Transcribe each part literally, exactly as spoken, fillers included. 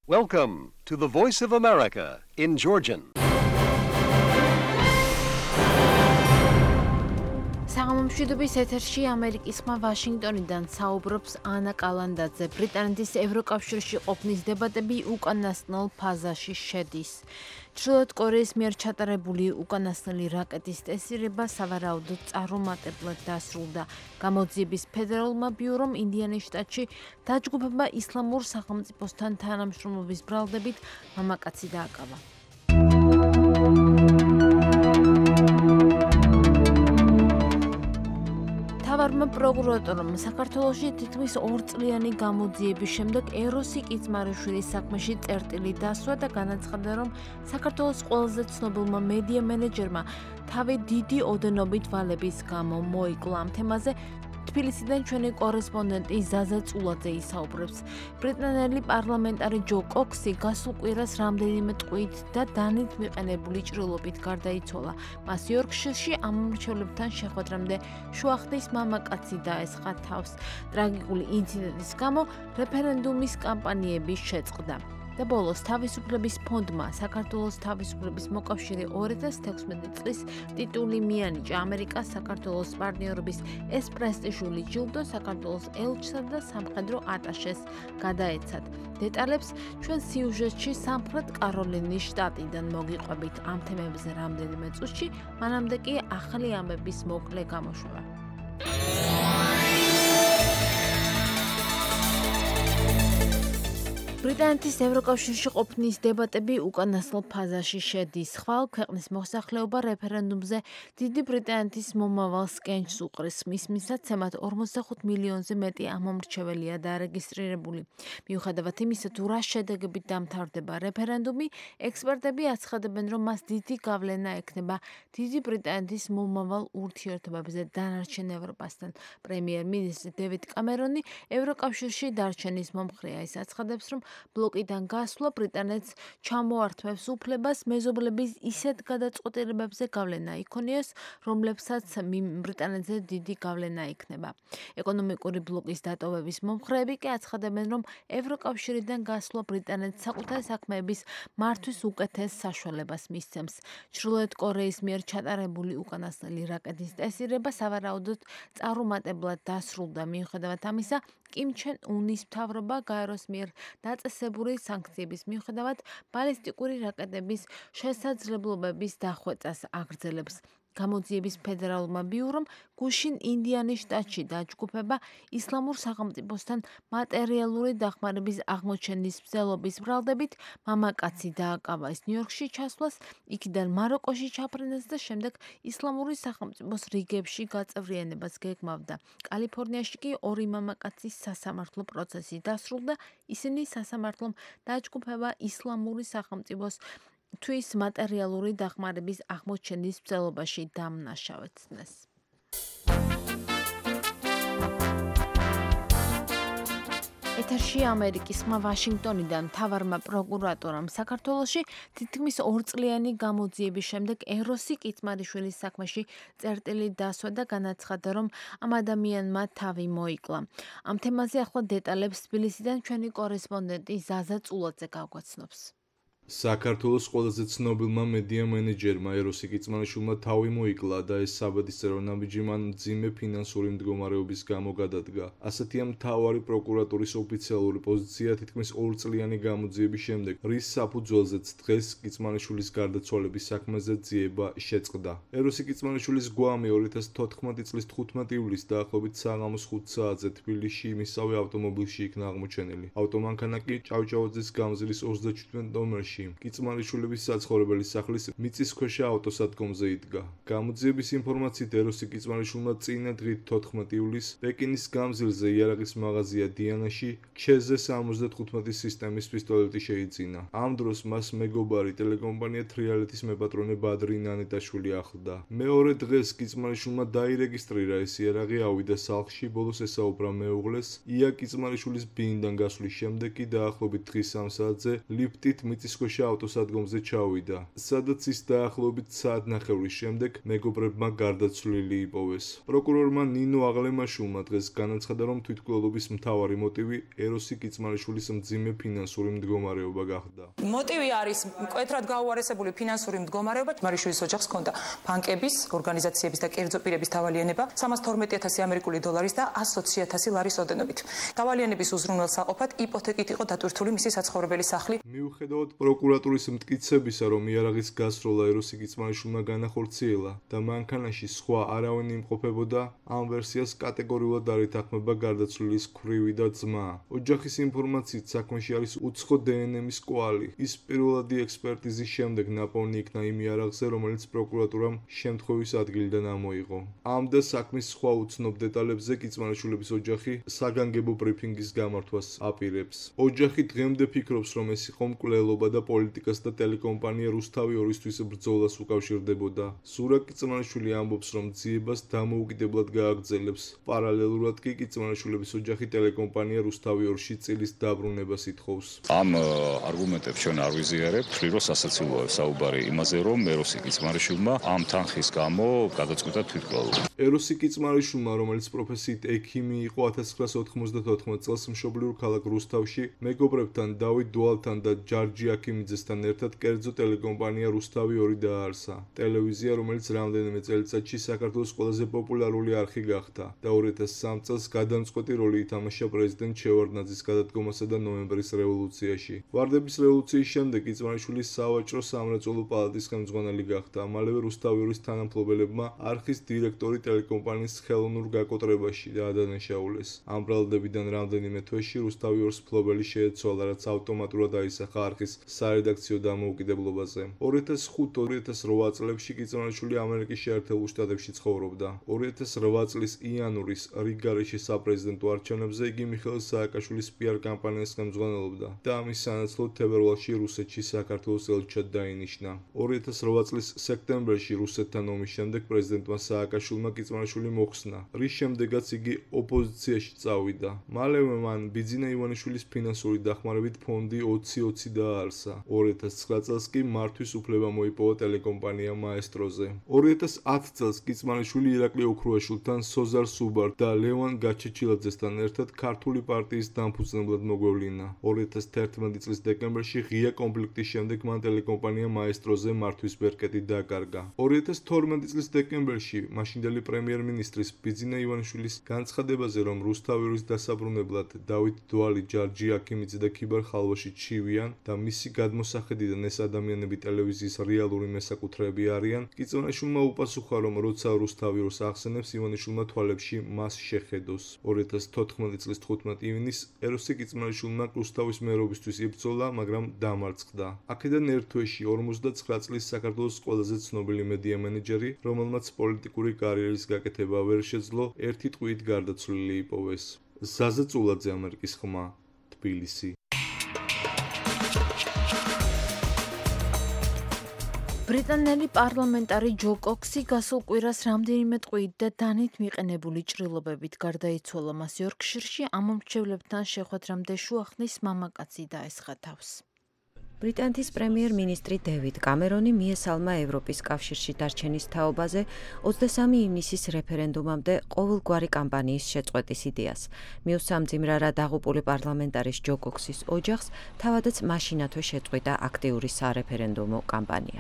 Welcome to the Voice of America in Georgian. საღამომშვიდობის ეთერში ამერიკის ხმა ვაშინგტონიდან საუბრობს ანა კალანდაძე. ბრიტანეთის ევროკავშირში ყოფნის დებატები უკანასკნელ ფაზაში შედის. ჩრდილოეთ კორეის მიერ ჩატარებული უკანასკნელი რაკეტის ტესტირება სავარაუდოდ წარუმატებლად დასრულდა. გამოძიების ფედერალურმა ბიურომ ინდიანის შტატში დაჯგუფება ისლამურ სახელმწიფოსთან თანამშრომლობის ბრალდებით მამაკაცი დააკავა. თავარმა პროკურატორმა საქართველოში თითქმის ორწლიანი გამოძიების შემდეგ ეროსი კიცმარიშვილის საქმეში წერტილი დასვა და განაცხადა, რომ საქართველოს ყველაზე ცნობილმა მედია მენეჯერმა თავი დიდი ოდენობით ვალების გამო მოიკლა. ამ თემაზე თბილისიდან ჩვენი კორესპონდენტი ზაზა წულაძე ისაუბრებს. ბრიტანელი პარლამენტარი ჯო კოქსი გასულ კვირას რამდენიმე ტყვით და დანით მიყენებული ჭრილობით გარდაიცვალა. მას იორკშირში ამომრჩევლებთან შეხვედრამდე შუახტის მამაკაცი დაესხა თავს. ტრაგიკული ინციდენტის გამო რეფერენდუმის კამპანიები შეწყდა. და ბოლოს თავისუფლების ფონდმა საქართველოს თავისუფლების მოკავშირე ორი ათას თექვსმეტი წლის ტიტული მიანიჭა. ამერიკას საქართველოს პარტნიორობის ეს პრესტიჟული ჯილდო საქართველოს ელჩსა და სამხედრო ატაშეს გადაეცათ. დეტალებს ჩვენ სიუჟეტში სამხრეთ კაროლინის შტატიდან მოგიყვებით. ამ თემებზე რამდენიმე წუთში, მანამდე კი ახალი ამბების მოკლე გამოშვება. ბრიტანეთის ევროკავშირში ყოფნის დებატები უკანასკნელ ფაზაში შედის. ხვალ ქვეყნის მოსახლეობა რეფერენდუმზე დიდი ბრიტანეთის მომავალს კენჭს უყრის. მის მისაცემად ორმოცდახუთ მილიონზე მეტი ამომრჩეველია დარეგისტრირებული. მიუხედავად იმისა, თუ რა შედეგებით დამთავრდება რეფერენდუმი, ექსპერტები აცხადებენ, რომ მას დიდი გავლენა ექნება დიდი ბრიტანეთის მომავალ ურთიერთობებზე დანარჩენ ევროპასთან. პრემიერ-მინისტრი დევიდ კამერონი ევროკავშირში დარჩენის მომხრეა. ის აცხადებს, რომ ბლოკიდან გასვლა ბრიტანეთს ჩამოართმევს უფლებას მეზობლების ისეთ გადაწყვეტილებებზე გავლენა იქონიოს, რომლებსაც ბრიტანეთზე დიდი გავლენა იქნება. ეკონომიკური ბლოკის დატოვების მომხრეები კი აცხადებენ, რომ ევროკავშირიდან გასვლა ბრიტანეთს საკუთარი საქმეების მართვის უკეთეს საშუალებას მისცემს. ჩრდილოეთ კორეის მიერ ჩატარებული უკანასკნელი რაკეტის ტესტირება სავარაუდოდ წარუმატებლად დასრულდა. მიუხედავად ამისა, კიმ ჩენ უნის მთავრობა გაეროს მიერ დაწესებული სანქციების მიუხედავად ბალისტიკური რაკეტების შესაძლებლობების დახვეწას აგრძელებს. გამოძიების ფედერალურმა ბიურომ გუშინ ინდიანის შტატში დაჯგუფება ისლამურ სახელმწიფოსთან მატერიალური დახმარების აღმოჩენის მცდელობის ბრალდებით მამაკაცი დააკავა. ის ნიუ-იორკში ჩასვლას, იქიდან მაროკოში ჩაფრენას და შემდეგ ისლამური სახელმწიფოს რიგებში გაწევრიანებას გეგმავდა. კალიფორნიაში კი ორი მამაკაცის სასამართლო პროცესი დასრულდა. ისინი სასამართლომ დაჯგუფება ისლამური სახელმწიფოს თვის მატერიალური დახმარების აღმოჩენის მცდელობაში დამნაშავეცნეს. ეთერში ამერიკის ხმა ვაშინგტონიდან თავარმა პროკურატორამ საქართველოში თითქმის ორწლიანი გამოძიების შემდეგ ეროსი კიცმარიშვილის საქმეში წერტილი დასვა და განაცხადა, რომ ამ ადამიანმა თავი მოიკლა. ამ თემაზე ახლა დეტალებს თბილისიდან ჩვენი კორესპონდენტი ზაზა წულაძე გაგვაცნობს. საქართველოს ყველაზე ცნობილმა მედია მენეჯერმა ეროსი კიცმარიშვილმა თავი მოიკლა და ეს საბედისწერო ნაბიჯი მან მძიმე ფინანსური მდგომარეობის გამო გადადგა. ასეთია მთავარი პროკურატურის ოფიციალური პოზიცია თითქმის ორწლიანი გამოძიების შემდეგ, რის საფუძველზეც დღეს კიცმარიშვილის გარდაცვალების საქმეზე ძიება შეწყდა. ეროსი კიცმარიშვილის გვამი ორი ათას თოთხმეტი წლის თხუთმეტი ივლისს დაახლოებით საღამოს ხუთ საათზე თბილისში მისავე ავტომობილში იქნა აღმოჩენილი. ავტომანქანა კი ჭავჭავაძის გამზირის ოცდაჩვიდმეტ ნომერში კიცმარიშვილების საცხოვრებელი სახლის მიწისქვეშა ავტოსადგომზე იდგა. გამოძიების ინფორმაციით ეროსი კიცმარიშვილმა წინა დღით თოთხმეტი ივლისს პეკინის გამზირზე იარაღის მაღაზია დიანაში ქშეზე სამოცდათხუთმეტი სისტემის პისტოლეტი შეიძინა. ამ დროს მას მეგობარი ტელეკომპანია თრიალეთის მეპატრონე ბადრი ნანეტაშვილი ახლდა. მეორე დღეს კიცმარიშვილმა დაირეგისტრირა ეს იარაღი, ავიდა სახლში, ბოლოს ესაუბრა მეუღლეს. ია კიცმარიშვილის ბინიდან გასვლის შემდეგ კი დაახლოებით დღის სამ საათზე ლიფტით მიწისქვეშა რიცხვეშა ავტოსადგომზე ჩავიდა, სადაც ის დაახლოებით საათნახევრის შემდეგ მეგობრებმა გარდაცვლილი იპოვეს. პროკურორმა ნინო აღლემაშვილმა დღეს განაცხადა, რომ თვითმკვლელობის მთავარი მოტივი ეროსი კიწმარიშვილის მძიმე ფინანსური მდგომარეობა გახდა. მოტივი არის მკვეთრად გაუარესებული ფინანსური მდგომარეობა. მარიშვილის ოჯახს ჰქონდა ბანკების, ორგანიზაციების და კერძო პირების დავალიანება სამას თორმეტი ათასი ამერიკული დოლარის და ასი ოცი ათასი ლარის ოდენობით. დავალიანების უზრუნველსაყოფად იპოთეკით იყო დატვირთული მისი საცხოვრებელი სახლი. მიუხედავად პროკურატურის მტკიცებისა, რომ იარაღის გასროლა ეროსი კიწმარიშვილმა განახორციელა და მანქანაში სხვა არავინ იმყოფებოდა, ამ ვერსიას კატეგორიულად არ ეთანხმება გარდაცვლილის ქვრივი და ძმა. ოჯახის ინფორმაციით საქმეში არის უცხო დნმ-ის კვალი. ის პირველადი ექსპერტიზის შემდეგ ნაპოვნი იქნა იმ იარაღზე, რომელიც პროკურატურამ შემთხვევის ადგილიდან ამოიღო. ამ და საქმის სხვა უცნობ დეტალებზე კიწმარიშვილების ოჯახი საგანგებო ბრიფინგის გამართვას აპირებს. ოჯახი დღემდე ფიქრობს, რომ ეს იყო მკვლელობა და პოლიტიკას და ტელეკომპანია რუსთავი ორისთვის ბრძოლას უკავშირდებოდა. ზურაბ კიწმარიშვილი ამბობს, რომ ძიებას დამოუკიდებლად გააგრძელებს. პარალელურად კი კიწმარიშვილების ოჯახი ტელეკომპანია რუსთავი ორში წილის დაბრუნებას ითხოვს. ამ არგუმენტებს ჩვენ არ ვიზიარებთ, რომ სასაცილოა საუბარი იმაზე, რომ ეროსი კიწმარიშვილმა ამ თანხის გამო გადაწყვიტა თვითმკვლელობა. ეროსი კიწმარიშვილმა, რომელიც პროფესიით ექიმი იყო, ათას ცხრაას ოთხმოცდათოთხმეტ წელს მშობლიურ ქალაქ რუსთავში მეგობრებთან დავით დუალთან და ჯარჯი აქიმიძესთან ერთად კერძო ტელეკომპანია რუსთავი ორი დააარსა. ტელევიზია, რომელიც რამდენიმე წელიწადში საქართველოს ყველაზე პოპულარული არხი გახდა და ორი ათას სამი წელს გადამწყვეტი როლი ითამაშა პრეზიდენტ შევარდნაძის გადადგომასა და ნოემბრის რევოლუციაში. ვარდების რევოლუციის შემდეგ კიწმარიშვილი სავაჭრო სამრეწველო პალატის ხელმძღვანელი გახდა. მალევე რუსთავი ორის თანამფლობელებმა არხის დირექტორი ტელეკომპანიის ხელოვნურ გაკოტრებაში დაადანაშაულეს. ამ ბრალდებიდან რამდენიმე თვეში რუსთავი ორს მფლობელი შეეცვალა, რაც ავტომატურად აისახა არხის სარედაქციო დამოუკიდებლობაზე. ორი ათას ხუთი ორი ათას რვა წლებში კიწმარიშვილი ამერიკის შეერთებულ შტატებში ცხოვრობდა. ორი ათას რვა წლის იანვრის რიგგარეშე საპრეზიდენტო არჩევნებზე იგი მიხეილ სააკაშვილის პიარ კამპანიას ხელმძღვანელობდა და ამის სანაცვლოდ თებერვალში რუსეთში საქართველოს ელჩად დაინიშნა. ორი ათას რვა წლის სექტემბერში რუსეთთან ომის შემდეგ პრეზიდენტმა სააკაშვილმა კიწმარიშვილი მოხსნა, რის შემდეგაც იგი ოპოზიციაში წავიდა. მალევე მან ბიძინა ივანიშვილის ფინანსური დახმარებით ფონდი ოცი ოცი დააარსა. ორი ათას ცხრა წელს კი მართვის უფლება მოიპოვა ტელეკომპანია მაესტროზე. ორი ათას ათი წელს კიწმარიშვილი ირაკლი ოქრუაშვილთან, სოზარ სუბარ და ლევან გაჩეჩილაძესთან ერთად ქართული პარტიის დამფუძნებლად მოგვევლინა. ორი ათას თერთმეტი წლის დეკემბერში ღია კონფლიქტის შემდეგ მან ტელეკომპანია მაესტროზე მართვის ბერკეტი დაკარგა. ორი ათას თორმეტი წლის დეკემბერში მაშინდელი პრემიერ-მინისტრის ბიძინა ივანიშვილის განცხადებაზე, რომ რუსთავი ორის დასაბრუნებლად დავით დუალი, ჯარჯი აქიმიძე და ქიბარ ხალვაში ჩივიან და მისი გადმოსახედიდან ეს ადამიანები ტელევიზიის რეალური მესაკუთრეები არიან, კიწმარიშვილმა უპასუხა, რომ როცა რუსთავი ორს ახსენებს, ივანიშვილმა თვალებში მას შეხედოს. ორი ათას თოთხმეტი წლის თხუთმეტი ივნისს ეროსი კიწმარიშვილმა რუსთავის მერობისთვის იბრძოლა, მაგრამ დამარცხდა. აქედან ერთ თვეში ორმოცდაცხრა წლის საქართველოს ყველაზე ცნობილი მედია მენეჯერი, რომელმაც პოლიტიკური კარიერის გაკეთება ვერ შეძლო, ერთი ტყვიით გარდაცვლილი იპოვეს. ზაზა წულაძე, ამერიკის ხმა, თბილისი. ბრიტანელი პარლამენტარი ჯო კოქსი გასულ კვირას რამდენიმე ტყვიით და დანით მიყენებული ჭრილობებით გარდაიცვალა. მას იორკშირში ამომრჩევლებთან შეხვედრამდე შუახნის მამაკაცი დაესხა თავს. ბრიტანეთის პრემიერ-მინისტრი დევიდ კამერონი მიესალმა ევროპის კავშირში დარჩენის თაობაზე ოცდასამი ივნისის რეფერენდუმამდე ყოველგვარი კამპანიის შეწყვეტის იდეას. მიუსამძიმრარა დაღუპული პარლამენტარის ჯო კოქსის ოჯახს, თავადაც მაშინათვე შეწყვიტა აქტიური სარეფერენდუმო კამპანია.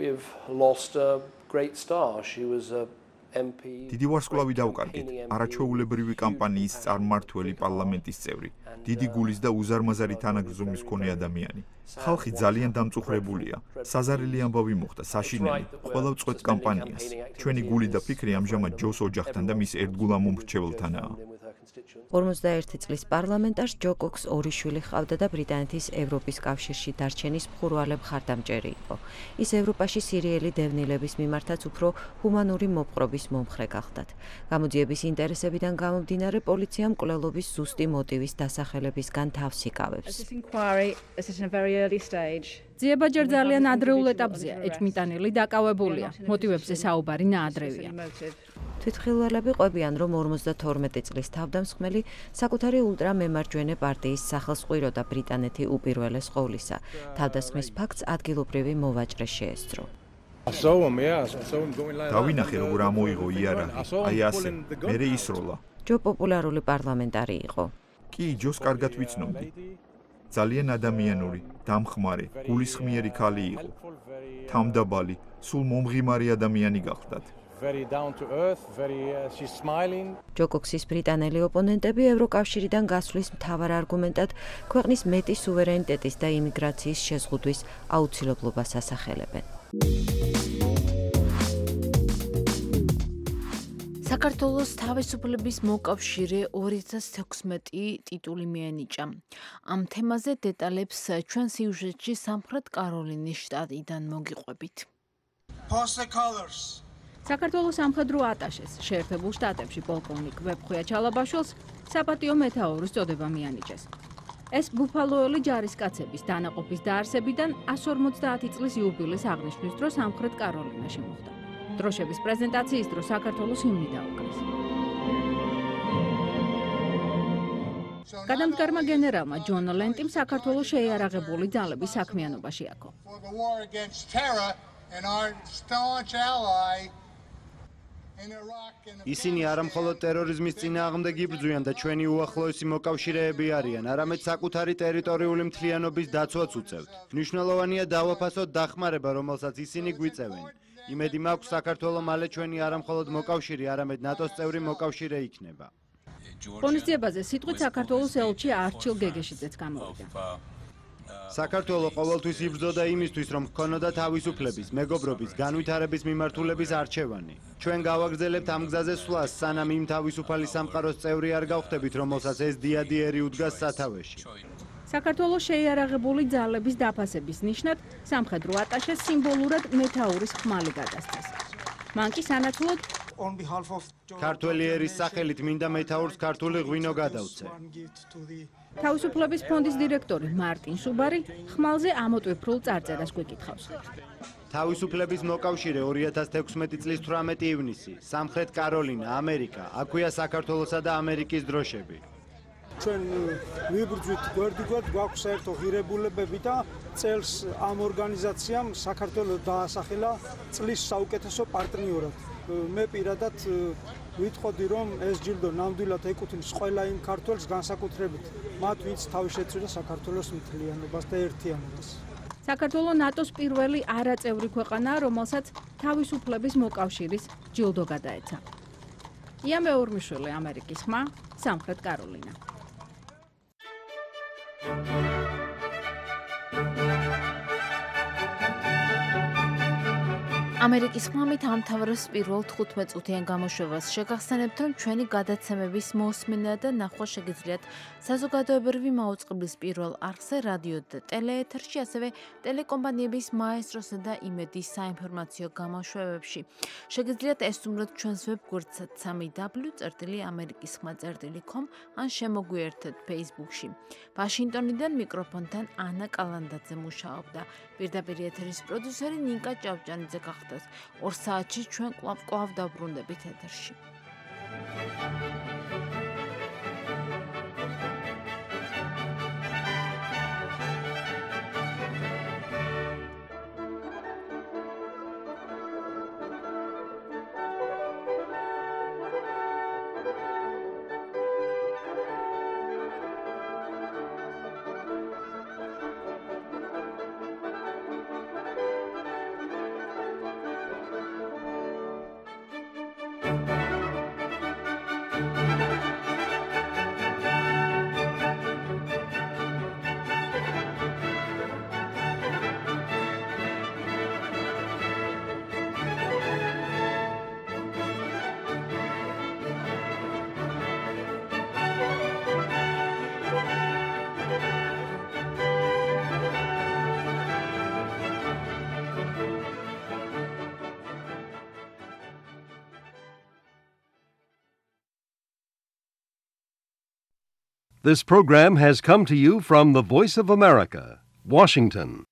დიდი ვარსკვლავი დავკარგეთ, არაჩვეულებრივი კამპანიის წარმმართველი პარლამენტის წევრი, დიდი გულის და უზარმაზარი თანაგრძნობის მქონე ადამიანი. ხალხი ძალიან დამწუხრებულია. საზარელი ამბავი მოხდა, საშინელი, ყველა ვწყვეტ კამპანიას. ჩვენი გული და ფიქრი ამჟამად ჯოს ოჯახთან და მის ერთგულ ამომრჩეველთანაა. ორმოცდაერთი წლის პარლამენტარს ჯო კოქს ორი შვილი ჰყავდა და ბრიტანეთის ევროპის კავშირში დარჩენის მხურვალე მხარდამჭერი იყო. ის ევროპაში სირიელი დევნილების მიმართაც უფრო ჰუმანური მოპყრობის მომხრე გახდათ. გამოძიების ინტერესებიდან გამომდინარე, პოლიციამ მკვლელობის ზუსტი მოტივის დასახელებისგან თავს იკავებს. ძიება ჯერ ძალიან ადრეულ ეტაპზეა, ეჭვმიტანილი დაკავებულია. მოტივებზე საუბარი ნაადრევია. თვითმხილველები ყვებიან, რომ ორმოცდათორმეტი წლის თავდამსხმელი საკუთარი ულტრამემარჯვენე პარტიის სახელს ყვიროდა ბრიტანეთი უპირველეს ყოვლისა. თავდასხმის ფაქტს ადგილობრივი მოვაჭრე შეესწრო. დავინახე, როგორ ამოიღო იარაღი, აი ასე, მერე ისროლა. ჯო პოპულარული პარლამენტარი იყო. კი, ჯოს კარგად ვიცნობდი. ძალიან ადამიანური, დამხმარე, გულისხმიერი ქალი იყო. თამდაბალი, სულ მომღიმარი ადამიანი გახლდათ. ჯო კოქსის ბრიტანელი ოპონენტები ევროკავშირიდან გასვლის მთავარ არგუმენტად ქვეყნის მეტი სუვერენიტეტის და იმიგრაციის შეზღუდვის აუცილებლობას ასახელებენ. საქართველოს თავისუფლების მოკავშირე ორი ათას თექვსმეტი ტიტული მიენიჭა. ამ თემაზე დეტალებს ჩვენ სიუჟეტში სამხრეთ კაროლინის შტატიდან მოგიყვებით. საქართველოს სამხედრო ატაშეს შეერთებულ შტატებში პოლკოვნიკ ვებხვია ჩალაბაშვილს საპატიო მეთაურის წოდება მიანიჭეს. ეს ბუფალოელი ჯარისკაცების დანაყოფის დაარსებიდან εκατს ორმოცდაათი წლის იუბილეს აღნიშვნის დროს სამხრეთ კაროლინაში მოხდა. დროშების პრეზენტაციის დროს საქართველოს ჰიმნი დაუკრეს. გადამდგარმა გენერალმა ჯონ ლენტიმ საქართველოს შეიარაღებული ძალების საქმიანობაში აქო. ისინი არა მხოლოდ ტერორიზმის წინააღმდეგ იბრძვიან და ჩვენი უახლოესი მოკავშირეები არიან, არამედ საკუთარი ტერიტორიული მთლიანობის დაცვაც უწევთ. მნიშვნელოვანია დავაფასოთ დახმარება, რომელსაც ისინი გვიწევენ. იმედი მაქვს, საქართველო მალე ჩვენი არა მხოლოდ მოკავშირე, არამედ ნატოს წევრი მოკავშირე იქნება. ღონისძიებაზე სიტყვით საქართველოს ელჩი არჩილ გეგეშიძეც გამოვიდა. საქართველო ყოველთვის იბრძოდა იმისთვის, რომ ჰქონოდა თავისუფლების, მეგობრობის, განვითარების მიმართულების არჩევანი. ჩვენ გავაგრძელებთ ამ გზაზე სვლას, სანამ იმ თავისუფალი სამყაროს წევრი არ გავხდებით, რომელსაც ეს დიადიერი უდგას სათავეში. საქართველოს შეიარაღებული ძალების დაფასების ნიშნად სამხედრო ატაშეს სიმბოლურად მეთაურის ხმალი გადასცეს. მან კი სანაცვლოდ ქართველი ერის სახელით მინდა მეთაურს ქართული ღვინო გადავცე. თავისუფლების ფონდის დირექტორი მარტინ სუბარი ხმალზე ამოტვიფრულ წარწერას გვეკითხავს. თავისუფლების მოკავშირე ორი ათას თექვსმეტი წლის თვრამეტი ივნისი, სამხრეთ კაროლინა, ამერიკა, აქვეა საქართველოსა და ამერიკის დროშები. ჩვენ ვიბრძვით გვერდიგვერდ, გვაქვს საერთო ღირებულებები და წელს ამ ორგანიზაციამ საქართველოს დაასახელა წლის საუკეთესო პარტნიორად. მე პირადად ვიტყოდი, რომ ეს ჯილდო ნამდვილად ეკუთვნის ყველა იმ ქართველს, განსაკუთრებით მათ, ვინც თავი შეწირა საქართველოს მთლიანობას და ერთიანობას. საქართველო ნატოს პირველი არაწევრი ქვეყანაა, რომელსაც თავისუფლების მოკავშირის ჯილდო გადაეცა. ია მეორმიშვილი, ამერიკის ხმა, სამხრეთ კაროლინა. ამერიკის ხმამით ამთავრებს პირველ თხუთმეტ წუთიან გამოშვებას. შეგახსენებთ, რომ ჩვენი გადაცემების მოსმენა და ნახვა შეგიძლიათ საზოგადოებრივი მაუწყებლის პირველ არხზე, რადიო და ტელეეთერში, ასევე ტელეკომპანიების მაესტროსა და იმედის საინფორმაციო გამოშვებებში. შეგიძლიათ ესტუმროთ ჩვენს ვებგვერდსაც სამი დაბლიუ წერტილი ამერიკის ხმა წერტილი com ან შემოგვიერთეთ Facebook-ში. ვაშინგტონიდან მიკროფონთან ანა კალანდაძე მუშაობდა. პირდაპირ ეთერის პროდიუსერი ნიკა ჭავჭანიძე გახდა. ორ საათში ჩვენ კვლავ კვლავ დავბრუნდებით ეთერში. This program has come to you from the Voice of America, Washington.